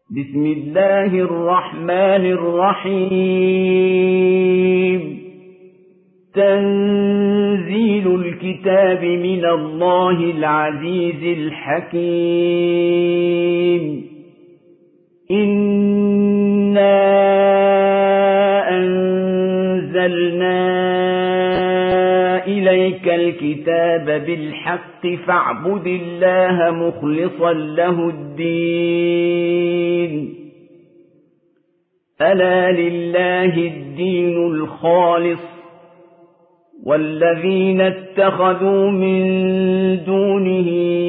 بسم الله الرحمن الرحيم تنزيل الكتاب من الله العزيز الحكيم إنا أنزلنا إليك الكتاب بالحق فاعبد الله مخلصا له الدين ألا لله الدين الخالص والذين اتخذوا من دونه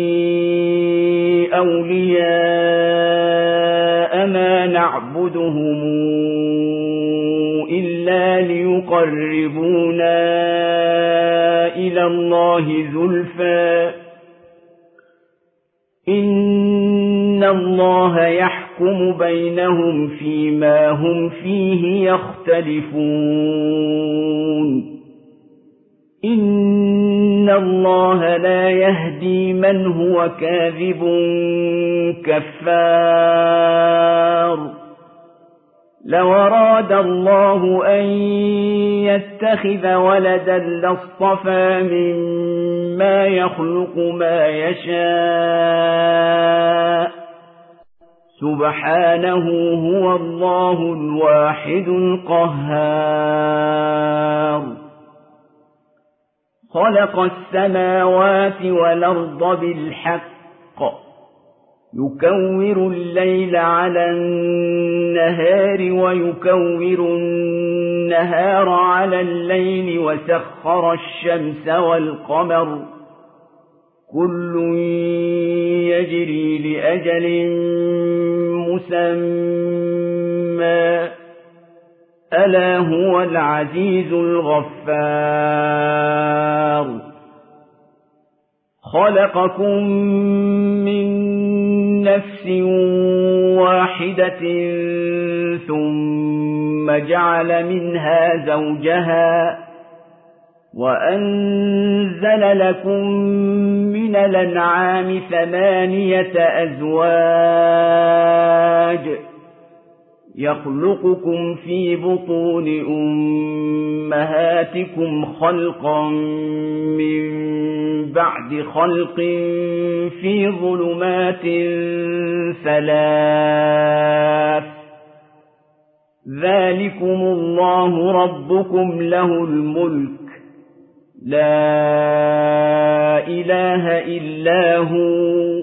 أولياء ما نعبدهم إلا ليقربونا إلى الله زلفى إن الله يحكم بينهم فيما هم فيه يختلفون إن الله لا يهدي من هو كاذب كفار لو أراد الله أن يتخذ ولدا لاصطفى مما يخلق ما يشاء سبحانه هو الله الواحد القهار خلق السماوات والأرض بالحق يكور الليل على النهار ويكور النهار على الليل وسخر الشمس والقمر كل يجري لأجل مسمى ألا هو العزيز الغفار خلقكم من نفس واحدة ثم جعل منها زوجها وأنزل لكم من الأنعام 8 أزواج يخلقكم في بطون أمهاتكم خلقا من بعد خلق في ظلمات 3 ذلكم الله ربكم له الملك لا إله إلا هو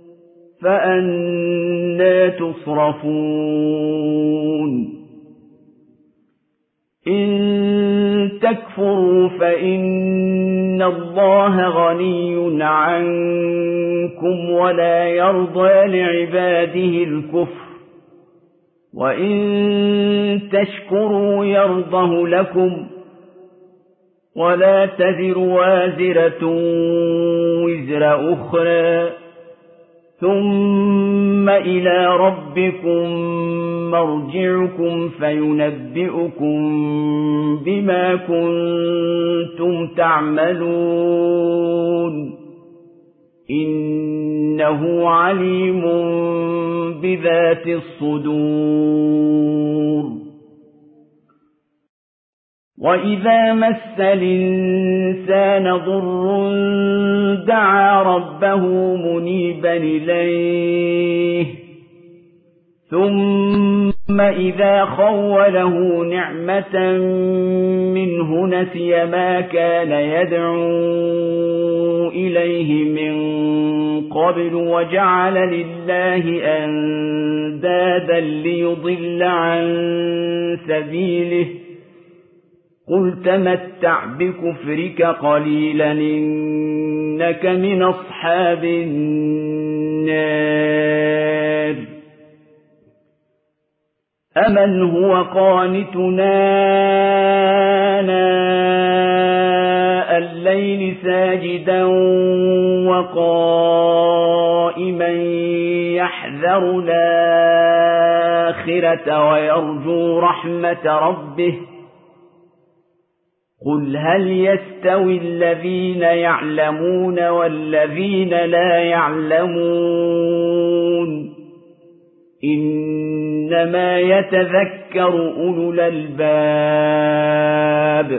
فأنى تصرفون إن تكفروا فإن الله غني عنكم ولا يرضى لعباده الكفر وإن تشكروا يرضه لكم ولا تزر وازرة وزر أخرى ثم إلى ربكم مرجعكم فينبئكم بما كنتم تعملون إنه عليم بذات الصدور وإذا مس الإنسان ضر دعا ربه منيبا إليه ثم إذا خوله نعمة منه نسي ما كان يدعو إليه من قبل وجعل لله أندادا ليضل عن سبيله قل تمتع بكفرك قليلا إنك من أصحاب النار أمن هو قانتنا آناء الليل ساجدا وقائما يحذر الآخرة ويرجو رحمة ربه قل هل يستوي الذين يعلمون والذين لا يعلمون إنما يتذكر أولو الألباب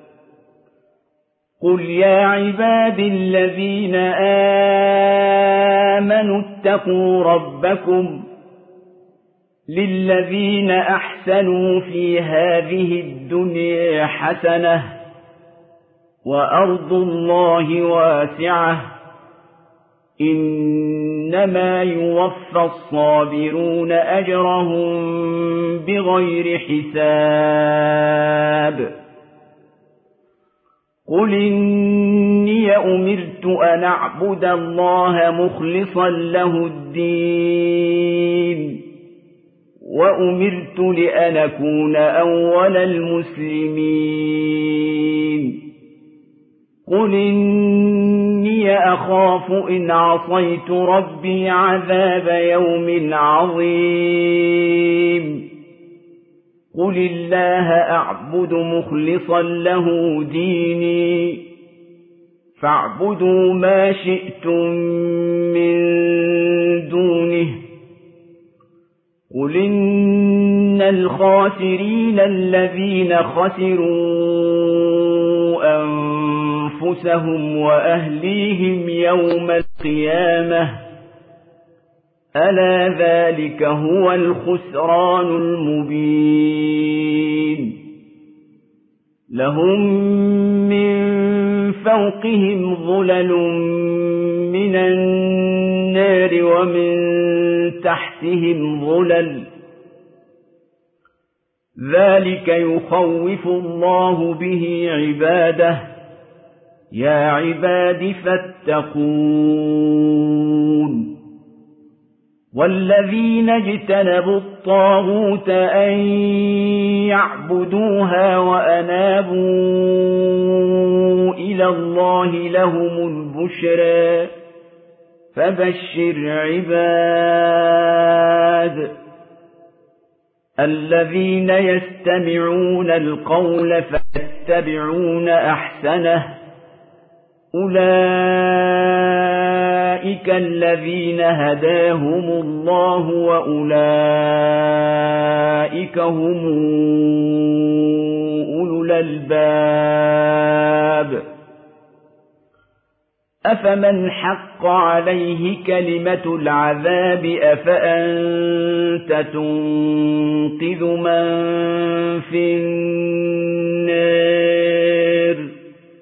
قل يا عبادي الذين آمنوا اتقوا ربكم للذين أحسنوا في هذه الدنيا حسنة وأرض الله واسعة إنما يوفى الصابرون أجرهم بغير حساب قل إني أمرت أن أعبد الله مخلصا له الدين وأمرت لأن أكون أول المسلمين قل إني أخاف إن عصيت ربي عذاب يوم عظيم قل الله أعبد مخلصا له ديني فاعبدوا ما شئتم من دونه قل إن الخاسرين الذين خسروا أنفسهم وأهليهم يوم القيامة ألا ذلك هو الخسران المبين لهم من فوقهم ظلل من النار ومن تحتهم ظلل ذلك يخوف الله به عباده يا عباد فاتقون والذين اجتنبوا الطاغوت أن يعبدوها وأنابوا إلى الله لهم البشرى فبشر عباد الذين يستمعون القول فيتبعون أحسنه أولئك الذين هداهم الله وأولئك هم أولو الألباب أفمن حق عليه كلمة العذاب أفأنت تنقذ من في النار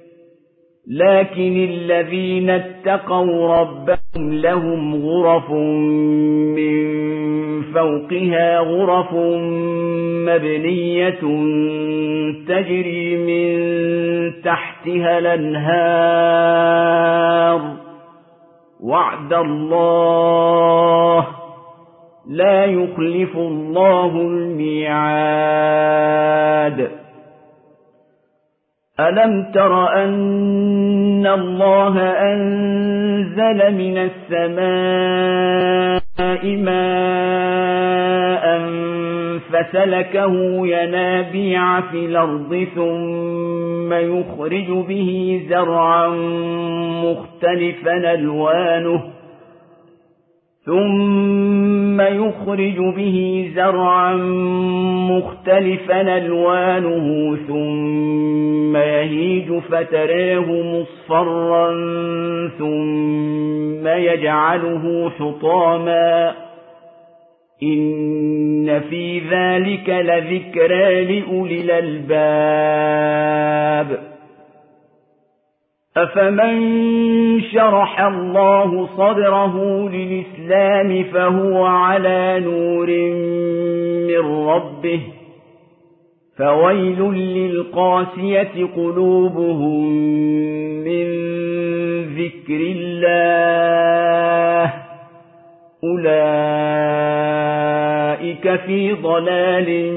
لكن الذين اتقوا ربهم لهم غرف من فوقها غرف مبنية تجري من تحتها الأنهار وعد الله لا يخلف الله الميعاد ألم تر أن الله أنزل من السماء ماء فسلكه ينابيع في الأرض ثم يخرج به زرعا مختلفا ألوانه ثم يهيج فتراه مصفرا ثم يجعله حطاما إن في ذلك لذكرى لأولي الألباب أفمن شرح الله صدره للإسلام فهو على نور من ربه فويل للقاسية قلوبهم من ذكر الله أولئك في ضلال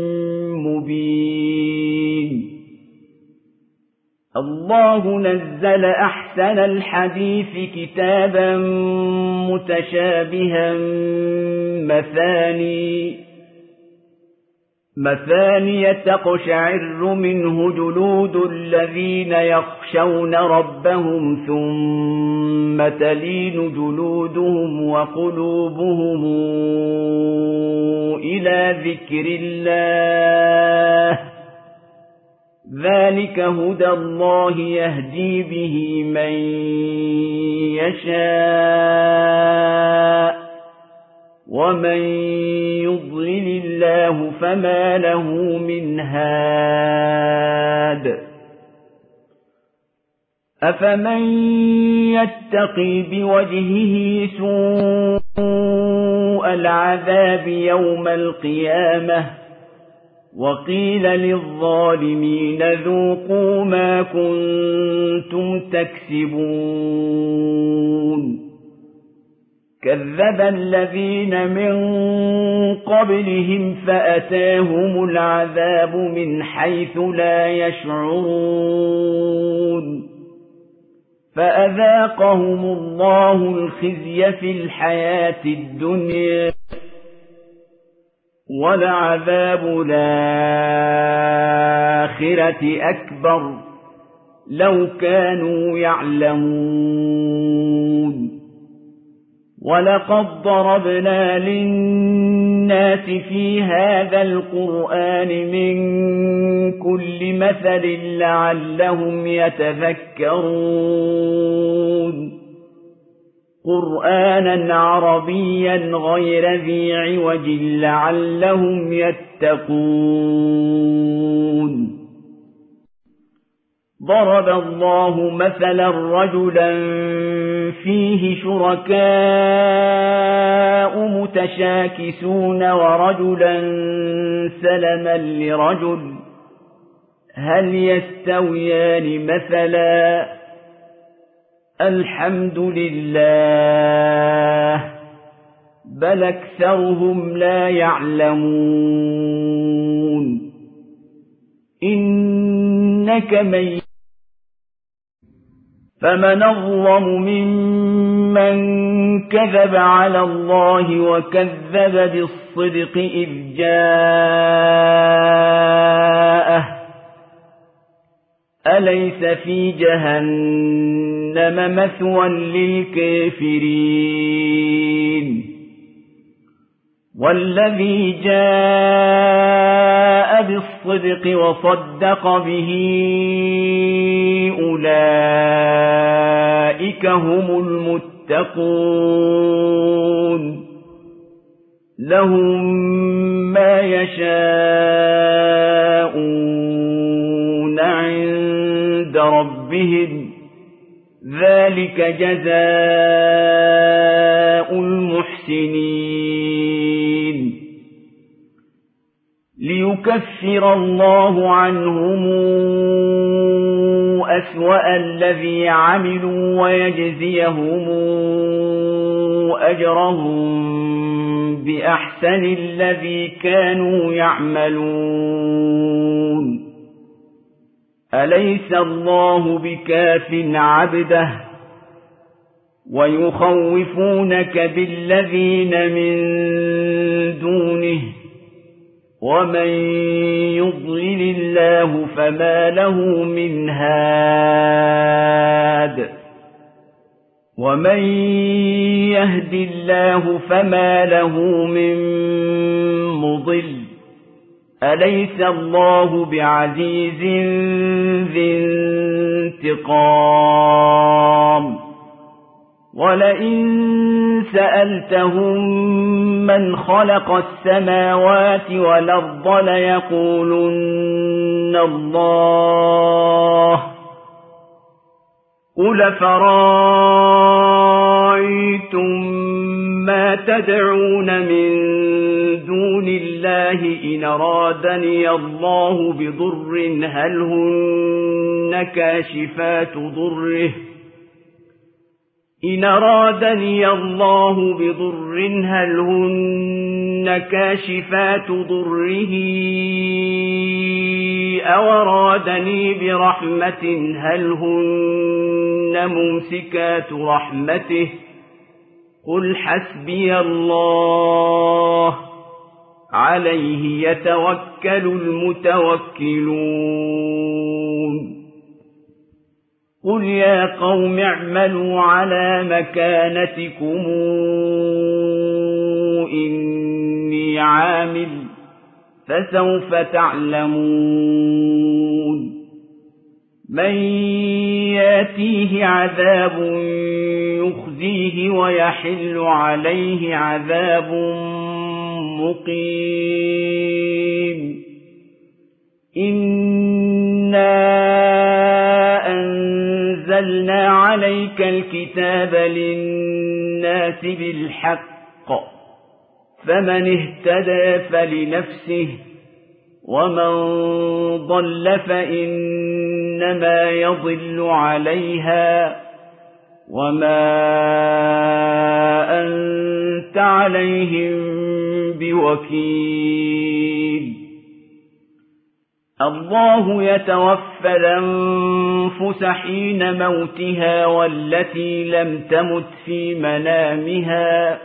مبين الله نزل أحسن الحديث كتابا متشابها مثاني مثانية تقشعر منه جلود الذين يخشون ربهم ثم تلين جلودهم وقلوبهم إلى ذكر الله ذلك هدى الله يهدي به من يشاء ومن يضلل الله فما له من هاد أفمن يتقي بوجهه سوء العذاب يوم القيامة وقيل للظالمين ذوقوا ما كنتم تكسبون كذب الذين من قبلهم فأتاهم العذاب من حيث لا يشعرون فأذاقهم الله الخزي في الحياة الدنيا ولعذاب الآخرة أكبر لو كانوا يعلمون ولقد ضربنا للناس في هذا القرآن من كل مثل لعلهم يتذكرون قرآنا عربيا غير ذي عوج لعلهم يتقون ضرب الله مثلا رجلا فيه شركاء متشاكسون ورجلا سلما لرجل هل يستويان مثلا الحمد لله بل أكثرهم لا يعلمون إنك ميت فمن أظلم ممن كذب على الله وكذب بالصدق إذ جاءه أليس في جهنم مثوى للكافرين والذي جاء بالصدق وصدق به أولئك هم المتقون لهم ما يشاءون عند ربهم ذلك جزاء المحسنين ليكفر الله عنهم أسوأ الذي عملوا ويجزيهم أجرهم بأحسن الذي كانوا يعملون أليس الله بكاف عبده ويخوفونك بالذين من دونه ومن يضلل الله فما له من هاد ومن يهد الله فما له من مضل أليس الله بعزيز ذي انتقام ولئن سألتهم من خلق السماوات والأرض ليقولن الله قل فرأيتم ما تدعون من دون الله إن أرادني الله بضر هل هن كاشفات ضره إن أرادني الله بضر هل هن كاشفات ضره أو أرادني برحمة هل هن ممسكات رحمته قل حسبي الله عليه يتوكل المتوكلون قل يا قوم اعملوا على مكانتكم إني عامل فسوف تعلمون من ياتيه عذاب يخزيه ويحل عليه عذاب مقيم إنا أنزلنا عليك الكتاب للناس بالحق فمن اهتدى فلنفسه ومن ضل فإنما يضل عليها وما أنت عليهم بوكيل الله يتوفى الأنفس حين موتها والتي لم تمت في منامها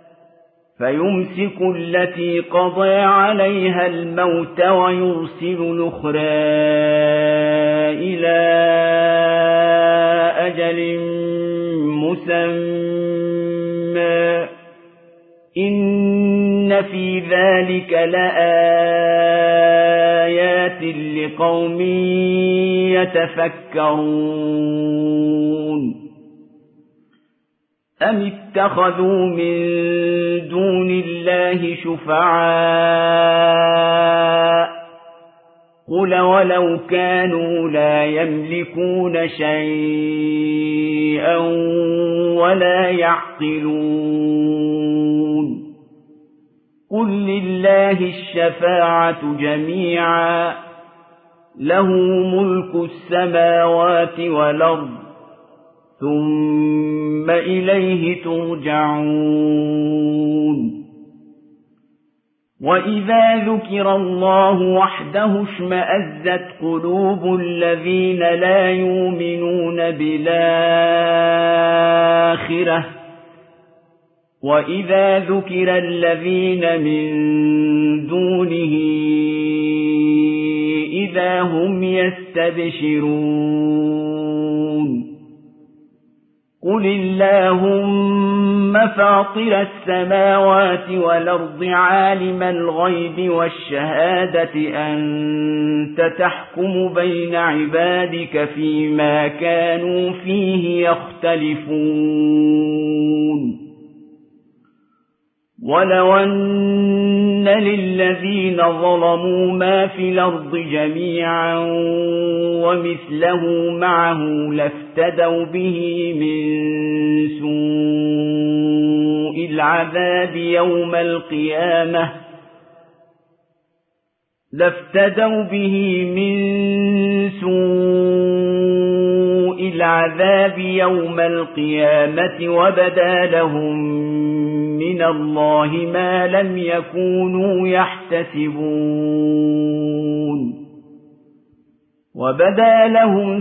فيمسك التي قضى عليها الموت ويرسل الأخرى إلى أجل مسمى إن في ذلك لآيات لقوم يتفكرون أم اتخذوا من دون الله شفعاء قل ولو كانوا لا يملكون شيئا ولا يعقلون قل لله الشفاعة جميعا له ملك السماوات والأرض ثم إليه ترجعون وإذا ذكر الله وحده اشمأزت قلوب الذين لا يؤمنون بالآخرة وإذا ذكر الذين من دونه إذا هم يستبشرون قل اللهم فاطر السماوات والأرض عالم الغيب والشهادة أنت تحكم بين عبادك فيما كانوا فيه يختلفون ولو أن للذين ظلموا ما في الأرض جميعا ومثله معه لافتدوا به من سوء العذاب يوم القيامة وبدا لهم من الله ما لم يكونوا يحتسبون وبدا لهم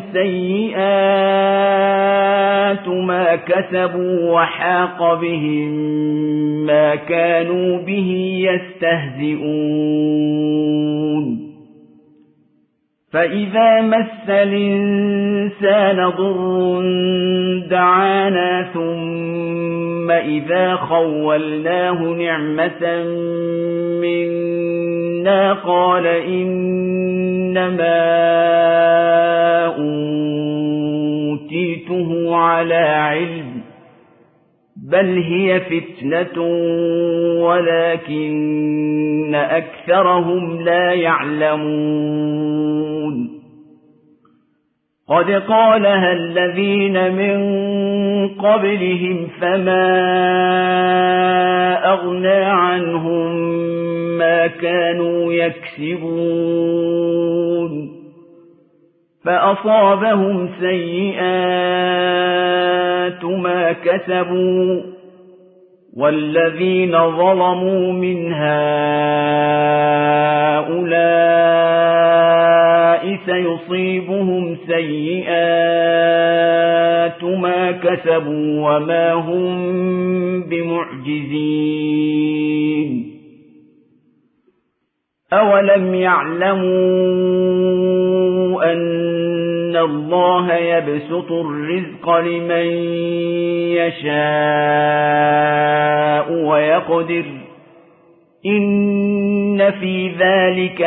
سيئات ما كسبوا وحاق بهم ما كانوا به يستهزئون فإذا مس الإنسان ضر دعانا ثم إذا خولناه نعمة منا قال إنما أوتيته على علم بل هي فتنة ولكن أكثرهم لا يعلمون قد قالها الذين من قبلهم فما أغنى عنهم ما كانوا يكسبون فأصابهم سيئات ما كسبوا والذين ظلموا من هؤلاء سيصيبهم سيئات ما كسبوا وما هم بمعجزين أولم يعلموا أن الله يبسط الرزق لمن يشاء ويقدر إن في ذلك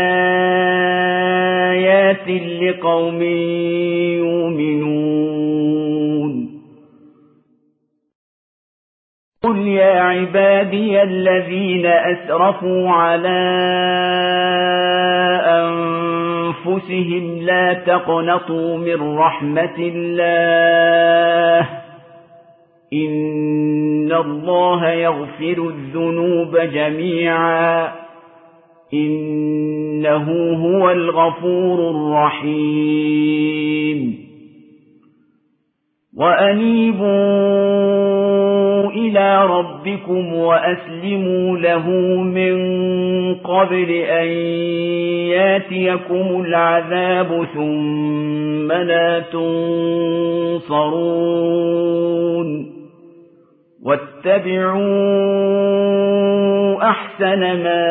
لآيات لقوم يؤمنون قل يا عبادي الذين أسرفوا على أنفسهم لا تقنطوا من رحمة الله إن الله يغفر الذنوب جميعا إنه هو الغفور الرحيم وأنيبوا إلى ربكم وأسلموا له من قبل أن ياتيكم العذاب ثم لا تنصرون واتبعوا أحسن ما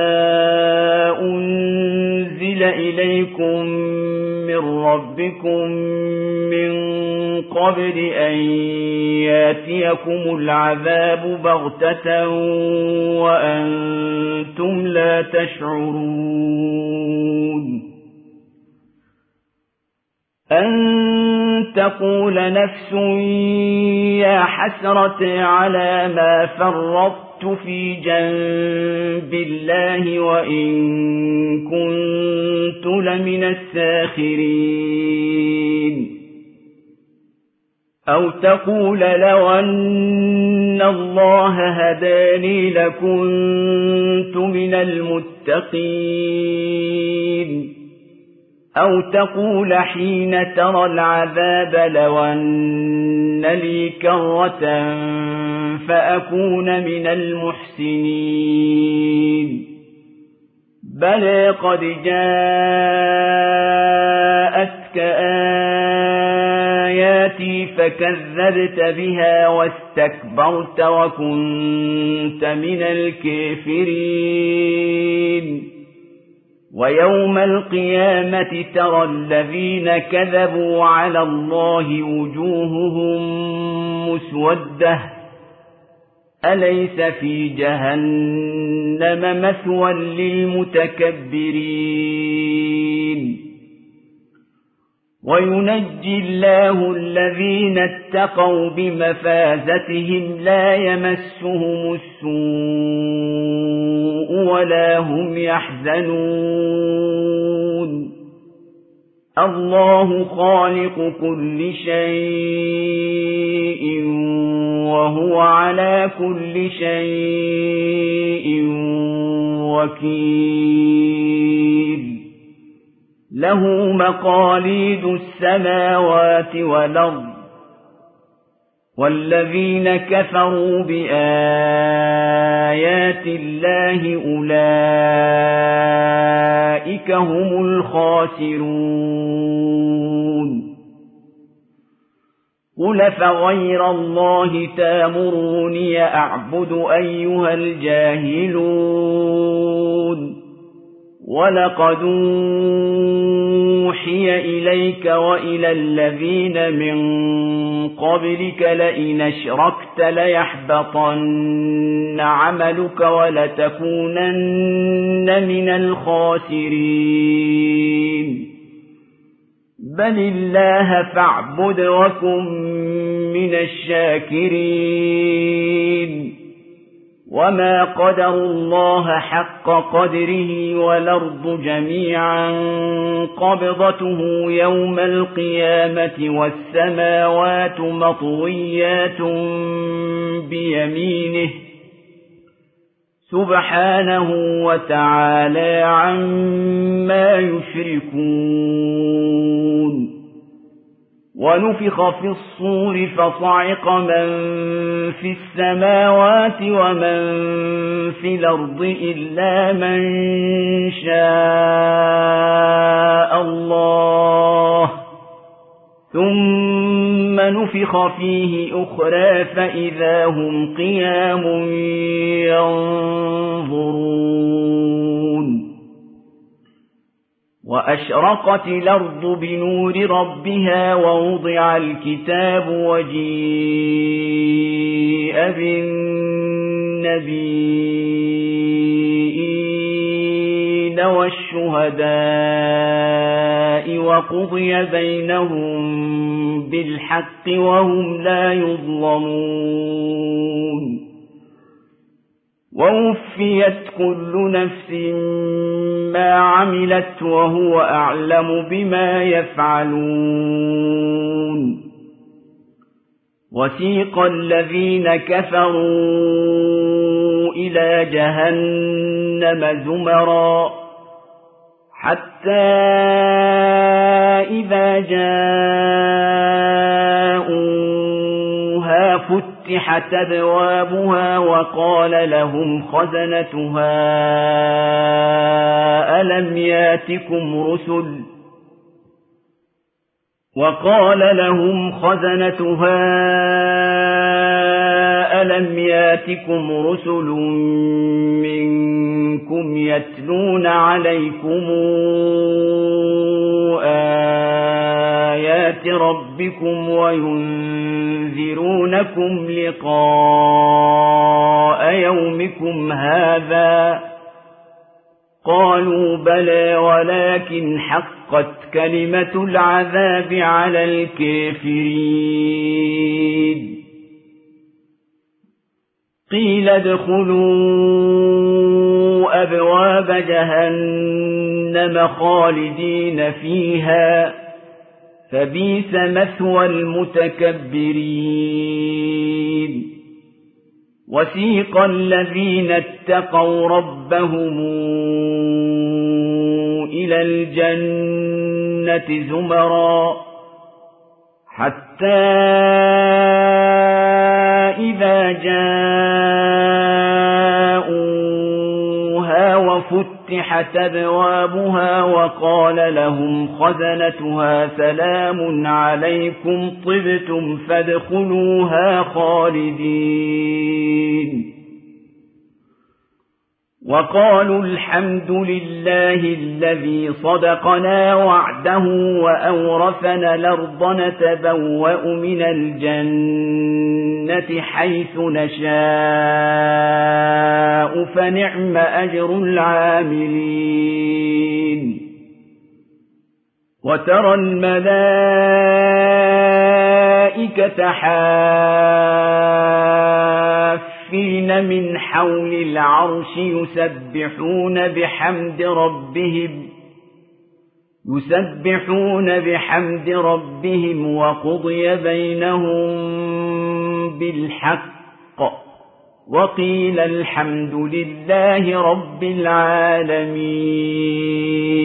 أنزل إليكم من ربكم من قبل أن ياتيكم العذاب بغتة وأنتم لا تشعرون أن تقول نفس يا حسرة على ما فرطت في جنب الله وإن كنت لمن الساخرين أو تقول لو أن الله هداني لكنت من المتقين أو تقول حين ترى العذاب لو أن لي كرة فأكون من المحسنين بلى قد جاءتك آياتي فكذبت بها واستكبرت وكنت من الكافرين ويوم القيامة ترى الذين كذبوا على الله وجوههم مسودة أليس في جهنم مثوى للمتكبرين وينجي الله الذين اتقوا بمفازتهم لا يمسهم السوء ولا هم يحزنون الله خالق كل شيء وهو على كل شيء وكيل له مقاليد السماوات والأرض والذين كفروا بآيات الله أولئك هم الخاسرون قل فغير الله تامروني أعبد أيها الجاهلون ولقد أوحي إليك وإلى الذين من قبلك لئن أشركت ليحبطن عملك ولتكونن من الخاسرين بل الله فاعبد وكن من الشاكرين وما قدروا الله حق قدره والأرض جميعا قبضته يوم القيامة والسماوات مطويات بيمينه سبحانه وتعالى عما يشركون ونفخ في الصور فصعق من في السماوات ومن في الأرض إلا من شاء الله ثم نفخ فيه أخرى فإذا هم قيام ينظرون وأشرقت الأرض بنور ربها ووضع الكتاب وجيء بالنبيين والشهداء وقضي بينهم بالحق وهم لا يظلمون ووفيت كل نفس ما عملت وهو أعلم بما يفعلون وسيق الذين كفروا إلى جهنم زمرا حتى إذا جاءوها فتحت أبوابها وقال لهم خزنتها ألم ياتكم رسل منكم يتلون عليكم آيات ربكم وينذرونكم لقاء يومكم هذا قالوا بلى ولكن حقت كلمة العذاب على الكافرين قيل ادخلوا أبواب جهنم خالدين فيها فبئس مثوى المتكبرين وسيق الذين اتقوا ربهم إلى الجنة زمرا حتى إذا جاءوها وفتحت أبوابها وقال لهم خزنتها سلام عليكم طبتم فادخلوها خالدين وقالوا الحمد لله الذي صدقنا وعده وأورثنا الأرض نتبوأ من الجنة حيث نشاء فنعم أجر العاملين وترى الملائكة حافين من حول العرش يسبحون بحمد ربهم وقضي بينهم بالحق وقيل الحمد لله رب العالمين